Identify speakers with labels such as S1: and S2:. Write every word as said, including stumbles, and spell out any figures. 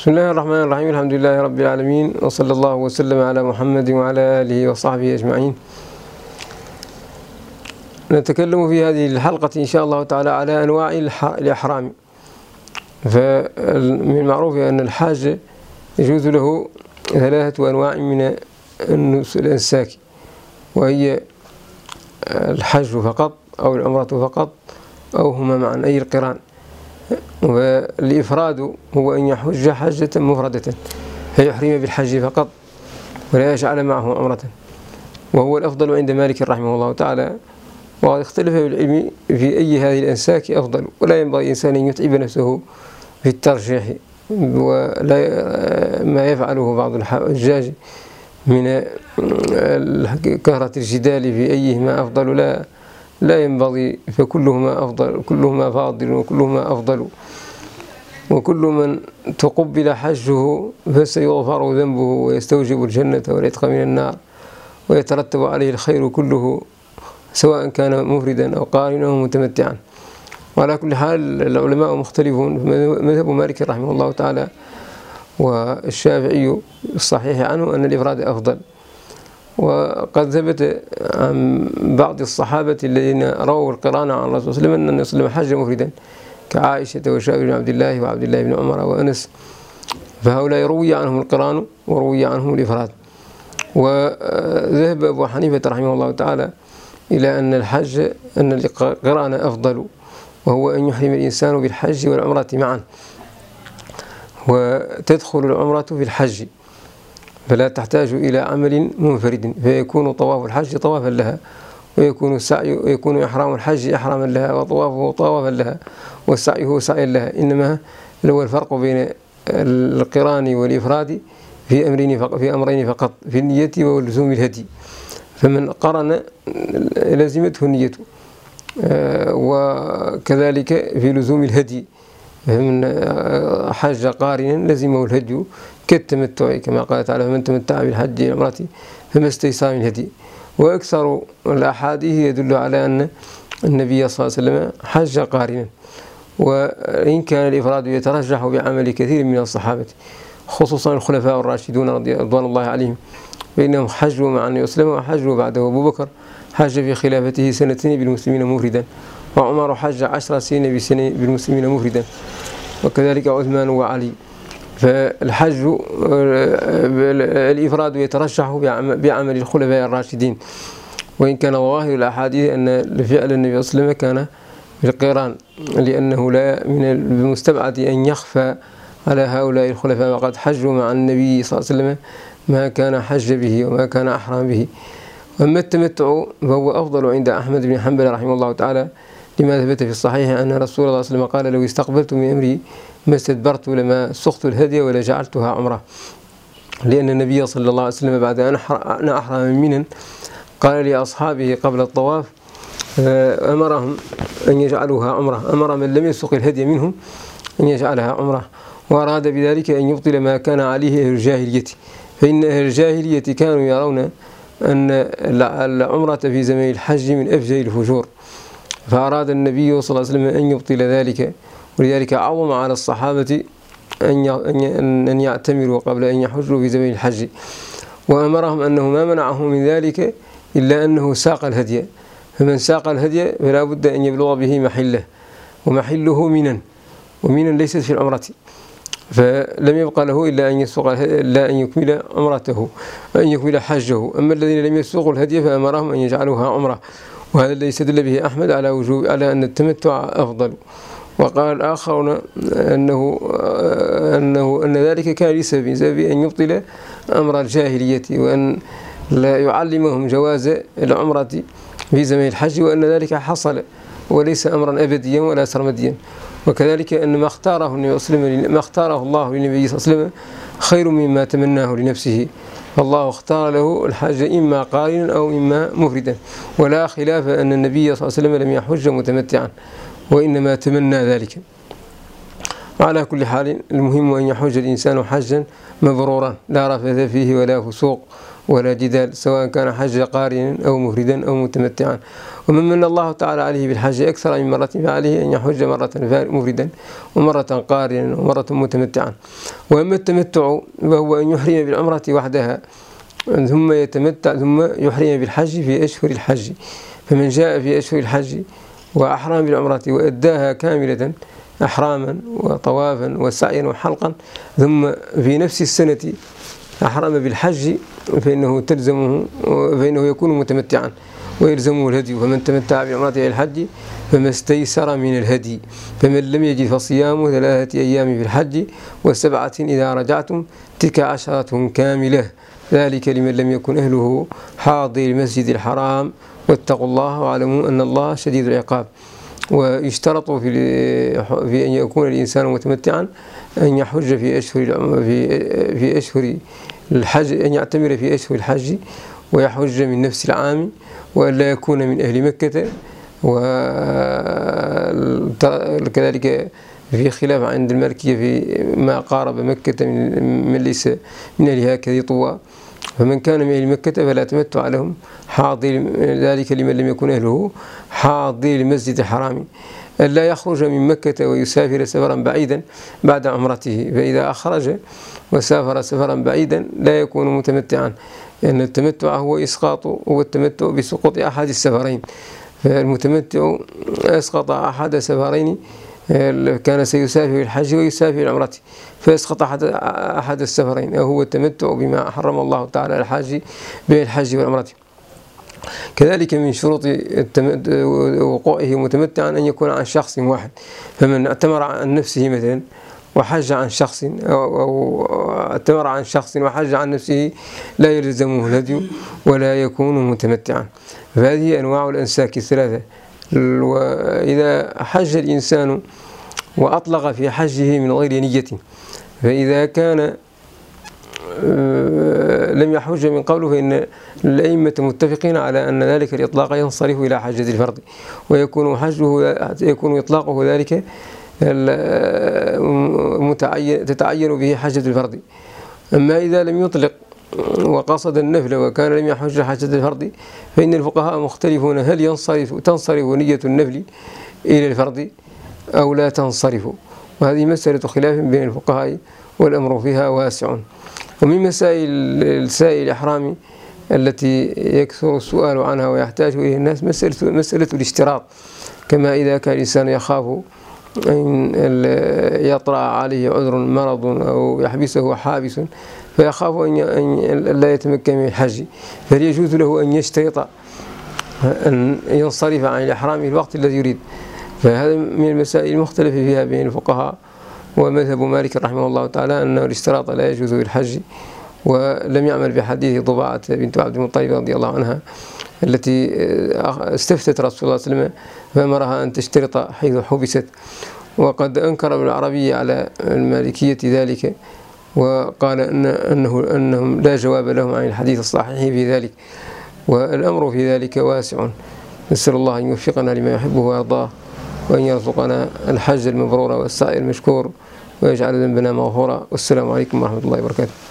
S1: بسم الله الرحمن الرحيم. الحمد لله رب العالمين، وصلى الله وسلم على محمد وعلى آله وصحبه أجمعين. نتكلم في هذه الحلقة إن شاء الله تعالى على أنواع الإحرام. فمن المعروف أن الحاج يجوز له ثلاثة أنواع من الأنساك، وهي الحج فقط أو العمرة فقط أو هما معا، أي القران. والإفراد هو أن يحج حجة مفردة فيحرم بالحج فقط ولا يجعل معه عمرة، وهو الأفضل عند مالك رحمه الله تعالى. وقد اختلف بالعلم في أي هذه الأنساك أفضل، ولا ينبغي الإنسان أن يتعب نفسه في الترجيح ولا ما يفعله بعض الحجاج من كثرة الجدال في أيهما أفضل. لا لا ينبغي، فكلهما أفضل، كلهما فاضل وكلهما أفضل، وكل من تقبل حجه فسيغفر ذنبه ويستوجب الجنة والعتق من النار، ويترتب عليه الخير كله سواء كان مفردا أو قارنا أو متمتعا. وعلى كل حال العلماء مختلفون. مذهب مالك رحمه الله تعالى والشافعي الصحيح عنه أن الإفراد أفضل. وقد ثبت عن بعض الصحابة الذين رووا القران عن الرسول صلى الله عليه وسلم أن يسلم حج مفردا كعائشة وجابر بن عبد الله وعبد الله بن عمر وأنس، فهؤلاء روي عنهم القران وروي عنهم الإفراد. وذهب أبو حنيفة رحمه الله تعالى إلى أن الحج أن القران أفضل، وهو أن يحرم الإنسان بالحج والعمرة معا، وتدخل العمرة في الحج فلا تحتاج إلى عمل منفرد، فيكون طواف الحج طوافا لها، ويكون السعي ويكون إحرام الحج إحراما لها، وطوافه طوافا لها، والسعي هو سعيا لها. إنما هو الفرق بين القران والإفراد في أمرين فقط في أمرين فقط، في النية ولزوم الهدي. فمن قرن لزمته النية، وكذلك في لزوم الهدي، فمن حج قارنا لزمه الهدي كالتمتع، كما قال تعالى: فمن تمتع بالحج والعمرة فما استيسر من الهدي. وأكثر الأحاديث يدل على أن النبي صلى الله عليه وسلم حج قارنا، وإن كان الإفراد يترجح بعمل كثير من الصحابة خصوصا الخلفاء الراشدون رضوان الله عليهم، فإنهم حجوا مع النبي صلى الله عليه وسلم وحجوا بعده. أبو بكر حج في خلافته سنتين بالمسلمين مفردا، وعمر حج عشر سنين بالمسلمين مفردا، وكذلك عثمان وعلي. فالحج الإفراد يترشح بعمل الخلفاء الراشدين، وإن كان ظواهر الأحاديث أن فعل النبي صلى الله عليه وسلم كان بالقران، لأنه لا من المستبعد أن يخفى على هؤلاء الخلفاء، وقد حجوا مع النبي صلى الله عليه وسلم ما كان حج به وما كان أحرم به. وأما التمتع فهو أفضل عند أحمد بن حنبل رحمه الله تعالى، لما ثبت في الصحيح أن رسول الله صلى الله عليه وسلم قال: لو استقبلت من أمري ما استدبرت لما سقت الهدي ولا جعلتها عمرة. لأن النبي صلى الله عليه وسلم بعد أن أحرم من منى قال لأصحابه قبل الطواف، أمرهم أن يجعلوها عمرة، أمر من لم يسق الهدي منهم أن يجعلها عمرة، وأراد بذلك أن يبطل ما كان عليه أهل الجاهلية، فإن أهل الجاهلية كانوا يرون أن العمرة في زمن الحج من أفجر الفجور، فأراد النبي صلى الله عليه وسلم أن يبطل ذلك. ولذلك عظم على الصحابة أن يعتمروا قبل أن يحجوا في زمن الحج، وأمرهم أنه ما منعه من ذلك إلا أنه ساق الهدي، فمن ساق الهدي فلا بد أن يبلغ به محله، ومحله منى، ومنى ليست في العمرة، فلم يبقى له إلا أن يسوق إلا أن يكمل عمرته، أن يكمل حجه. أما الذين لم يسوقوا الهدي فأمرهم أن يجعلوها عمرة، وهذا الذي استدل به أحمد على وجوب على أن التمتع أفضل. وقال الآخرون أنه أنه أن ذلك كان لسبب سبب أن يبطل أمر الجاهلية، وأن لا يعلمهم جواز العمرة في زمن الحج، وأن ذلك حصل وليس أمرا أبديا ولا سرمديا. وكذلك أن ما اختاره النبي صلى الله عليه وسلم ما اختاره الله للنبي صلى الله عليه وسلم خير مما تمناه لنفسه، فالله اختار له الحج إما قارنا أو إما مفردا. ولا خلاف أن النبي صلى الله عليه وسلم لم يحج متمتعا، وإنما تمنى ذلك. وعلى كل حال المهم أن يحج الإنسان حجا مبرورا لا رفث فيه ولا فسوق ولا جدال، سواء كان حج قارنا أو مفردا أو متمتعا. ومن من الله تعالى عليه بالحج أكثر من مرة فعليه أن يحج مرة مفردا ومرة قارنا ومرة متمتعا. وأما التمتع وهو أن يحرم بالعمرة وحدها ثم يتمتع ثم يحرم بالحج في أشهر الحج. فمن جاء في أشهر الحج وأحرم بالعمرة وأداها كاملة أحراما وطوافا وسعيا وحلقا ثم في نفس السنة أحرم بالحج فإنه تلزمه فإنه يكون متمتعا ويلزمه الهدي. فمن تمتع بالعمرة إلى الحج فما استيسر من الهدي. فمن لم يجد فصيام ثلاثة أيام في الحج وسبعة إذا رجعتم تلك عشرة كاملة، ذلك لمن لم يكن أهله حاضر المسجد الحرام واتقوا الله واعلموا أن الله شديد العقاب. ويشترط في في أن يكون الإنسان متمتعا أن يحج في أشهر في في أشهر الحج، أن يعتمر في أشهر الحج ويحج من نفس العام، وأن لا يكون من أهل مكة. وكذلك في خلاف عند المالكية في ما قارب مكة من, من ليس من أهلها كذي طوى. فمن كان من أهل مكة فلا تمتع لهم حاضر، ذلك لمن لم يكن أهله حاضر المسجد الحرام. ألا يخرج من مكة ويسافر سفرا بعيدا بعد عمرته، فإذا أخرج وسافر سفرا بعيدا لا يكون متمتعا، لأن التمتع هو إسقاط هو التمتع بسقوط أحد السفرين. فالمتمتع أسقط أحد سفرين، كان سيسافر الحج ويسافر العمرة فيسقط أحد أحد السفرين، وهو التمتع بما حرم الله تعالى على الحج بين الحج والعمرة. كذلك من شروط وقوعه متمتعا أن يكون عن شخص واحد. فمن اعتمر عن نفسه مثلا وحج عن شخص أو اعتمر عن شخص وحج عن نفسه لا يلزمه الهدي ولا يكون متمتعا. فهذه أنواع الأنساك الثلاثة. وإذا حج الإنسان وأطلق في حجه من غير نية، فإذا كان لم يحج من قبله فإن الأئمة متفقين على أن ذلك الإطلاق ينصرف إلى حجة الفرض، ويكون حجه يكون إطلاقه ذلك متعين تتعين به حجة الفرض. أما إذا لم يطلق وقصد النفل وكان لم يحج حجة الفرض فإن الفقهاء مختلفون هل ينصرف تنصرف نية النفل إلى الفرض أو لا تنصرف، وهذه مسألة خلاف بين الفقهاء والأمر فيها واسع. ومن مسائل السائل الإحرام التي يكثر السؤال عنها ويحتاج إليه الناس مسألة, مسألة الاشتراط. كما إذا كان الإنسان يخاف أن يطرأ عليه عذر مرض أو يحبسه حابس فيخاف أن لا يتمكن من الحج، فهل يجوز له أن يشترط أن ينصرف عن الإحرام في الوقت الذي يريد؟ فهذا من المسائل المختلفة فيها بين الفقهاء. ومذهب مالك رحمه الله تعالى أنه الاشتراط لا يجوز في الحج، ولم يعمل بحديث ضباعة بنت عبد المطلب رضي الله عنها التي استفتت رسول الله صلى الله عليه وسلم فأمرها أن تشترط حيث حبست. وقد أنكر ابن العربي على المالكية ذلك وقال أن أنه أنهم لا جواب لهم عن الحديث الصحيح في ذلك، والأمر في ذلك واسع. نسأل الله أن يوفقنا لما يحبه ويرضاه، وأن يرزقنا الحج المبرور والسعي المشكور، ويجعل ذنبنا مغفورا. والسلام عليكم ورحمة الله وبركاته.